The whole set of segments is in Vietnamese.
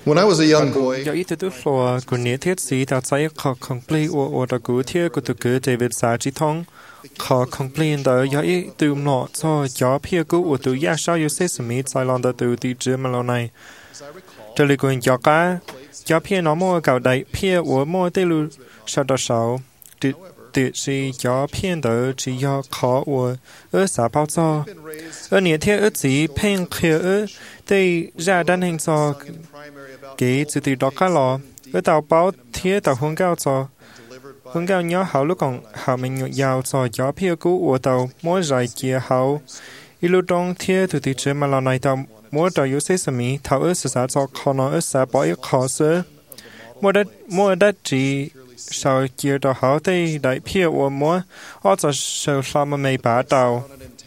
When I was a young boy, giờ ít từ lúa của nhớ thiết sĩ tạo trái khó complete của đã cứu thiết của từ cứ David Sa chỉ thông khó complete đó giờ ít từ nọ cho gió phía cứu của từ giá sao yêu sẽ sớm sai lòng đó từ tí chưa mà lâu này trở lại quyền gió cá gió phía nó mua gạo đầy phía của mua tây lu sau đó sau tự sĩ gió phía đó chỉ do khó của ở xã bao cho ở nhớ thiết ở chỉ phèn kia ở đây ra đan hình cho cái từ từ đó cá lò ở tàu báo thiết tàu hướng cao cho hướng cao nhớ hậu lúc còn hậu mình giàu cho gió phía cũ của tàu mỗi dài kia hậu ilu đông thiết từ từ trên mà lò này tàu mỗi tàu yếu sẽ sami thảo ở xã cho khó nói ở xã bỏ ít khó sơ mỗi đất chỉ sau kia tàu hậu đây đại phía của mỗi ở cho sau sao mà mấy bả tàu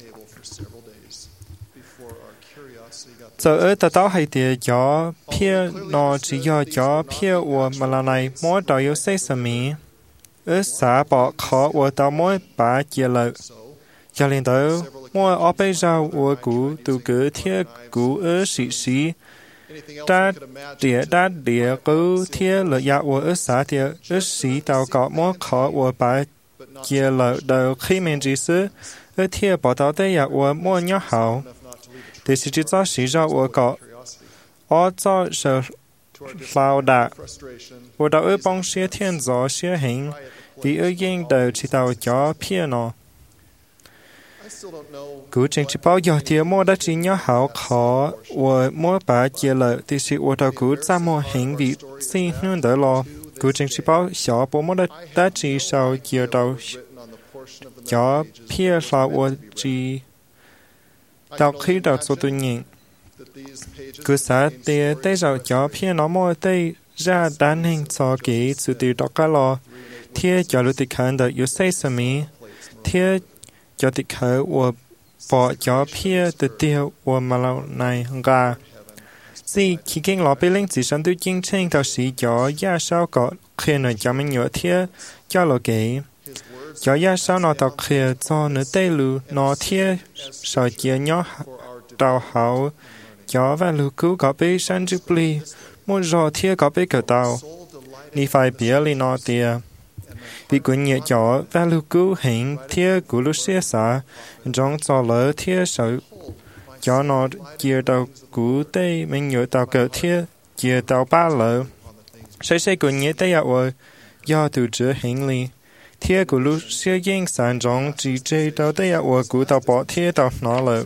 giờ ở tàu hay thì gió phía nó chỉ do gió phía của mà lò này mỗi tàu yếu sẽ sami ở xã bỏ khó của tàu mỗi bả chia lợi cho nên tới mỗi ở bây giờ của cụ từ cứ thiết cụ ở sĩ đa địa cứ thiết lợi giá của ở xã thì ở sĩ tàu có mỗi khó của bả chia lợi đầu khi mình chỉ sử ở thiết bỏ tàu đây là của mỗi nhỏ hậu thì chỉ cho sĩ ra của có ở cho sự lao đà của tàu ở bóng xe thiên gió xe hình vì ở yên đầu chỉ tàu gió phía nó cú trình chỉ bao giờ thì mua đã chỉ nhớ hảo khó và mua bà chia lợi thì sự của tàu cú ra mua hình vị xin hơn đỡ lo cú trình chỉ bao nhỏ bộ mua đã chỉ sau chia tàu gió phía sau và chỉ tàu khi tàu số tự nhiên cú xã thì tới giờ gió phía nó mua tới ra đan hình cho kỹ sự tự đọc cả lo thiết cho lưu tịch khẩn được yếu xây sớm thiết cho tịch khởi của bỏ cho phía từ tiêu của mà lâu này ra vì khi kinh lọ bị linh chỉ sản tự chính tranh thảo sĩ cho giá sao có khi nơi cho mình nhớ thiết cho lộ kế cho giá sao nó tạo khi cho nữ tây lưu nó thiết sợ chia nhỏ đào hậu cho và lưu cứu có bị sản trực bì một rõ thiết có bị cờ tàu ni phải bia li nó tia vì quân nhẹ cho và lưu cứu hình thiết của lúc xe xã trong cho lỡ thiết sự cho nó chia tàu của tây mình nhớ tàu cờ thiết chia tàu ba lỡ sẽ quân nhẹ tây ở do từ trước hình li thiết của lúc xe yên sản trong chỉ chơi tàu tây ở của tàu bỏ thiết tàu nó lỡ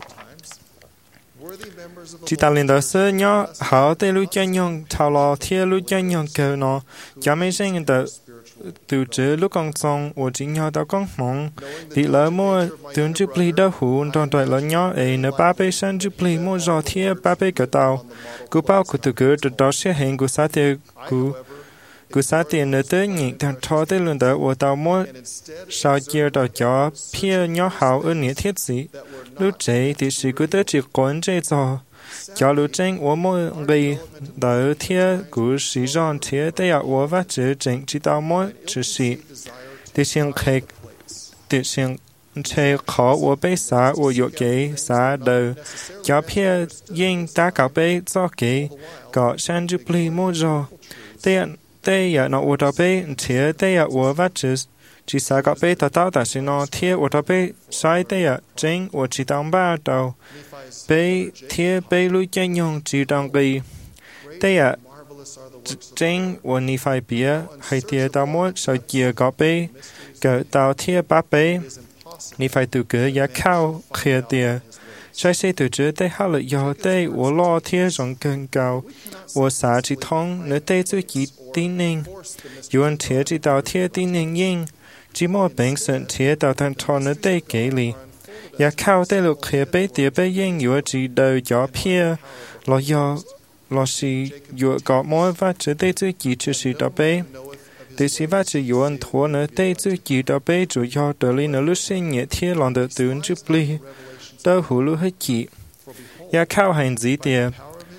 chỉ ta lên đó sơ nhớ họ tây lúc cho nhung thảo lò thiết lúc cho nhung cờ nó cho mấy sinh từ trước lúc còn sống của chính nhau tao con mong vì lỡ mua tướng chụp ly đau hủ trong tuổi lỡ nhỏ ấy nếu ba bê sang chụp ly mua giò thia ba bê cỡ tàu cú bao của từ cứ từ đó sẽ hình của xã tiền của xã tiền nơi tới nhịn thằng thọ tới lần đó của tàu mua sau kia tàu chó phía nhỏ hậu ở nghĩa thiết gì lúc trẻ thì sự cứ tới chỉ quấn chơi cho lưu tranh của mỗi người đỡ thiết của sĩ dọn thiết để ở và chế chính chỉ tao mỗi chế sĩ để xem khách để xem chơi khó của bé xã của yếu kế xã đời cho phía yên ta cả bé cho kế có sang chụp ly mua rồi đây ở nó của tao bé thiết để ở và chế chỉ xã cả bé tao ta xin nó thiết của tao bé sai đây ở chính của chỉ tao ba tao bé thiết bé lui chân nhung chỉ đang đi đây à chính của ni phải bia hay thiết tao muốn sau kia có bé cỡ tao thiết ba bé ni phải tự cứ giá cao kia tiền sai sẽ tự chứ đây hao lợi do đây của lo thiết rộng更高của xã chỉ thông nơi đây chỉ tin nên yuan thiết chỉ tao thiết tin nên yên chỉ mua bệnh sinh thiết tao thành thon nơi đây kể li ya cao đây lục khía bé tiệp bé yên yếu chỉ đầu gió phía lo do lo si yếu có mỗi và chỉ đây chỉ chỉ chỉ đó bé để si và chỉ yếu anh thua nữa đây chỉ đó bé chủ yếu đó li nó lúc sinh nhẹ thiết lòng được tưởng chụp li đâu hú lu hết chỉ ya cao hành gì tiệp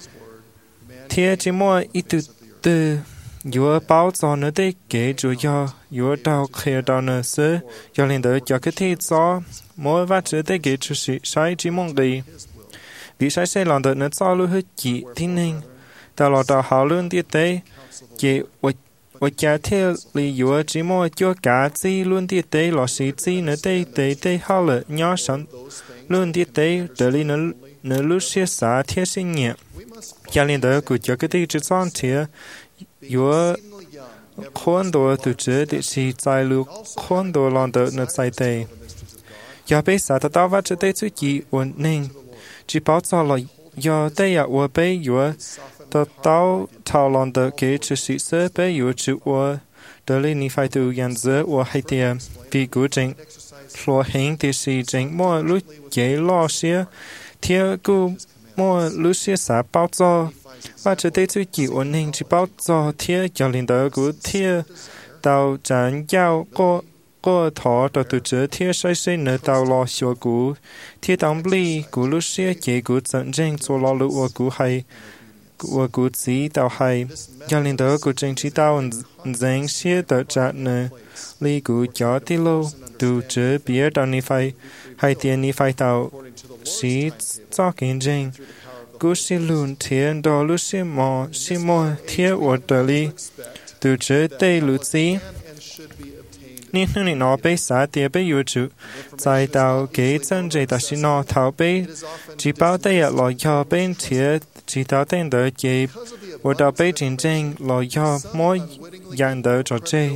thiết chỉ mua ít từ yếu bao giờ nữa đây kể chủ yếu yếu đầu khía đầu nữa sơ cho nên đó cho cái thiết gió mỗi vài chữ để kể cho sai chỉ mong gì vì sai sẽ làm được nó cho lưu hết chỉ tin nên tao lo tao hào luôn tiết tế chỉ我家贴里有只么就家子论的地老是子呢地好了，鸟上论的地这里呢路些啥贴心呢？家里的古家个地只装贴有很多都知的是在路很多人的呢在地，要被啥的到话这地自己我能只保障了要得呀我被有。到讨论的给这些设备有指我这里你phải tự nhận giữa我hay tiền vì cố trình lo hình thì sự trình mua lúc dễ lo xía theo cố mua lúc xía xã bao giờ và trở tới chủ chỉ ổn định chỉ bao giờ theo cho linh đạo của theo tàu chẳng giao có thọ tàu tự chế theo sai nữa tàu lo xua của theo tổng lý của lúc xía chỉ của dẫn trình cho lo lũ của hay我估计到还要领导古政治到人些的站呢，里古家的路都这别到你phải还点你phải到是早见证，古是论天到路是么天我的里都这对路子。你那里拿被啥点被有主，再到给真正的是拿逃被，只保得呀老要被贴。chỉ tạo tên đỡ chế và tạo bế trình tranh lo do mỗi dạng đỡ cho chế.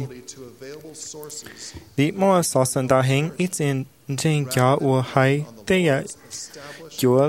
Vì mỗi sở sân tạo hình ít trình tranh cho của hai tế ya chúa.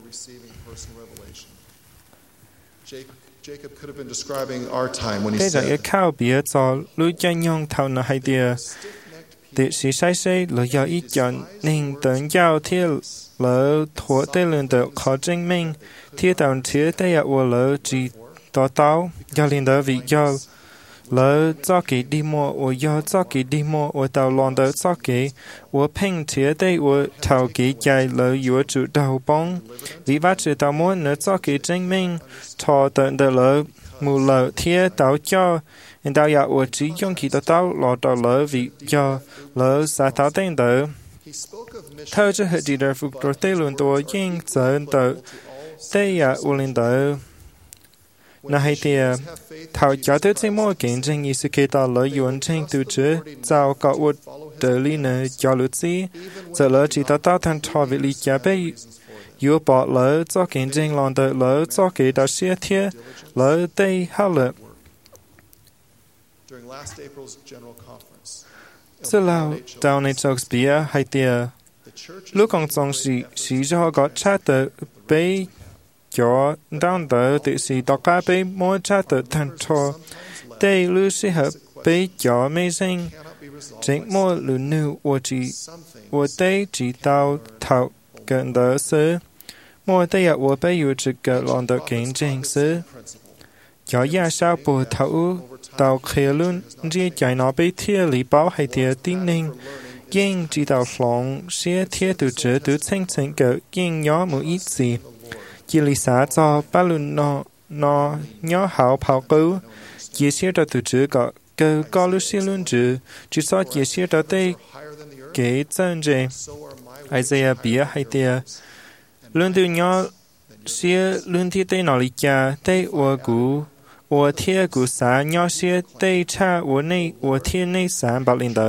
Tế giả yếu khảo bia cho lưu chân nhông thảo nợ hai đĩa. Tế sĩ sai xây lo do ít chọn nên tấn giao thiết lỡ thua tế lượng đỡ khó tranh minh. Thiết tàu thiết tế ya ua lỡ chỉ tỏ tao do linh đỡ vị do lỡ cho kỳ đi mua ua do cho kỳ đi mua ua tàu lòn đỡ cho kỳ ua phênh thiết tế ua thảo kỳ chạy lỡ ua chủ đầu bóng vì vắt chủ tàu mua nữa cho kỳ tranh minh thọ tận đỡ lỡ mù lỡ thiết tàu cho nên tàu ya ua chỉ dùng kỳ tàu lọ tàu lỡ vị do lỡ xa tàu tên đỡ thơ cho hệ đi đỡ phục đồ tế luôn tùa yên dẫn đỡ tế ya u linh đỡ na hay tia thảo cho tới chỉ mua kiện tranh ý sự kế tạo lỡ yuan tranh từ chế giao có u đỡ lý nợ cho lũ gì giờ lỡ chỉ tạo thành thọ vị lý giá bê yu bỏ lỡ cho kiện tranh lòng đỡ lỡ cho kế tạo xia thiết lỡ tế hao lỡ giờ lâu đào này cho bia hay tia lúc còn trong sĩ cho có cha tờ bê cho đang đỡ tự sĩ đọc cả bê mỗi cha tờ thành thọ đây lưu sĩ hợp bê cho mê sinh chính mỗi lưu nữ của đây chỉ tạo thảo gần đỡ sơ mỗi đây là của bê yu trực gần lòng đỡ kiến trình sơ cho gia sao bù thảo tàu khế luôn riêng chạy nó bê thia lý báo hay thia tín ninh nhưng chỉ tạo lòng sẽ thia từ chế từ thanh thanh cỡ nhưng nhỏ một ít gì chỉ lý xã cho ba luôn nó nhỏ hảo pháo cứu chỉ sẽ ra từ chế có lúc sẽ luôn chỉ so chỉ sẽ ra đây kế chân chế Isaiah bia hay thia luôn từ nhỏ sẽ luôn thi tây nào lý cha tây ua cũ我贴古啥鸟些对差我贴内三百领导。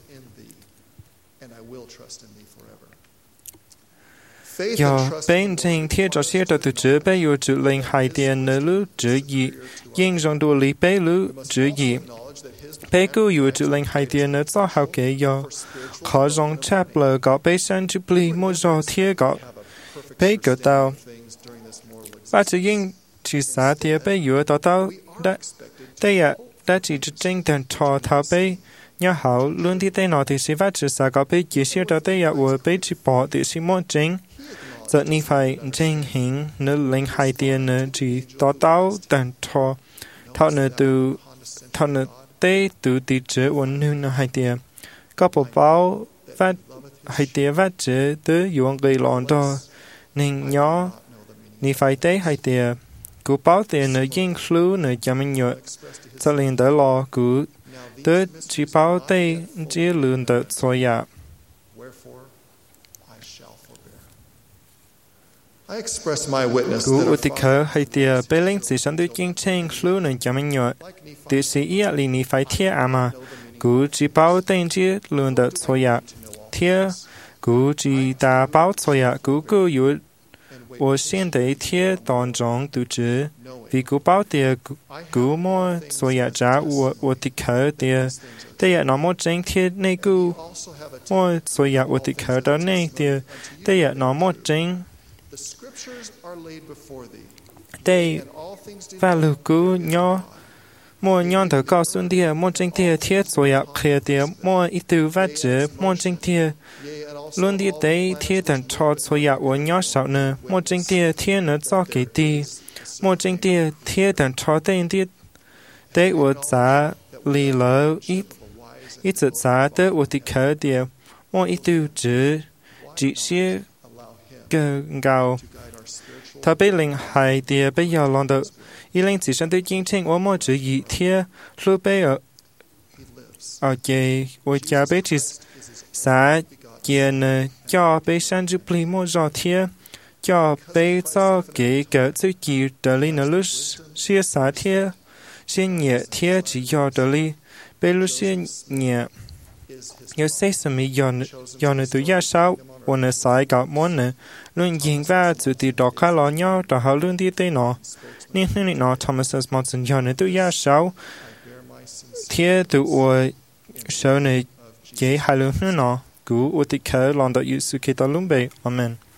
有本正贴着些的这边有指令海淀的路之一，应用多里北路之一。北古有指令海淀的早好给有，可用差不了搞北山之不里莫着贴搞，北个到，把这应。chỉ xã địa bây giờ tao đây à đã chỉ tranh thần thọ thảo bây nhà hảo luôn thì đây nó thì sẽ phát triển xã có bây chỉ sẽ đây à ở bây chỉ bỏ thì sẽ muốn tranh giờ ni phải tranh hình nữa lên hai tiền nữa chỉ tao thần thọ thọ nữa từ thọ nữa đây từ thì chế ổn hơn nữa hai tiền có bộ báo phát hai tiền phát chế tới dùng cái lon đó nên nhỏ ni phải đây hai tiền cú báo tiền ở yên khlu ở cho mình nhớ cho nên đỡ lo cú đỡ chỉ báo đây chỉ lương đỡ xóa ya Cú ưu tịch khờ hay tìa bê linh chỉ sẵn đối chiến tranh lưu nền cho mình nhọ. Tìa sĩ ý lì ní phải thịa mà. Cú chỉ bảo tên chỉ luôn đợt xô yạ. Thịa cú chỉ ta bảo xô yạ cú cú yếu. 我现在贴当中都知，vì cú bảo địa cú mua số nhà trả我的口địa，第日那么整贴内股mua số nhà 我的口到内địa，第日那么整，第法律股鸟。mua nhon thở cao xuân địa mua tranh địa thiết rồi ạ kia địa mua ít từ vắt chữ mua tranh địa luôn địa đấy thiết tận cho rồi ạ của nhỏ少呢 mua tranh địa thiết nữa cho cái đi mua tranh địa thiết tận cho tên địa đấy của giá lì lỡ ít giờ giá đấy của thị khởi địa mua ít từ chữ chỉ xí cao thà bây linh hai địa bây giờ lòng được 一零自身对金钱我么只一天路贝尔给我家被只啥也呢叫被山之不离么绕天叫被早给个最低的里呢路些啥天些年天只要的里被路些年有些什么要呢都要少我呢sai搞么呢论赢va zu ti do ka lo nhau da ha lun ti te no nên nên nó Thomas Monson cho nên tôi giá sáu thế từ ở sau này cái hai lần nữa nó cứu ở tích khởi lòng đạo Giêsu Kitô luôn bề amen.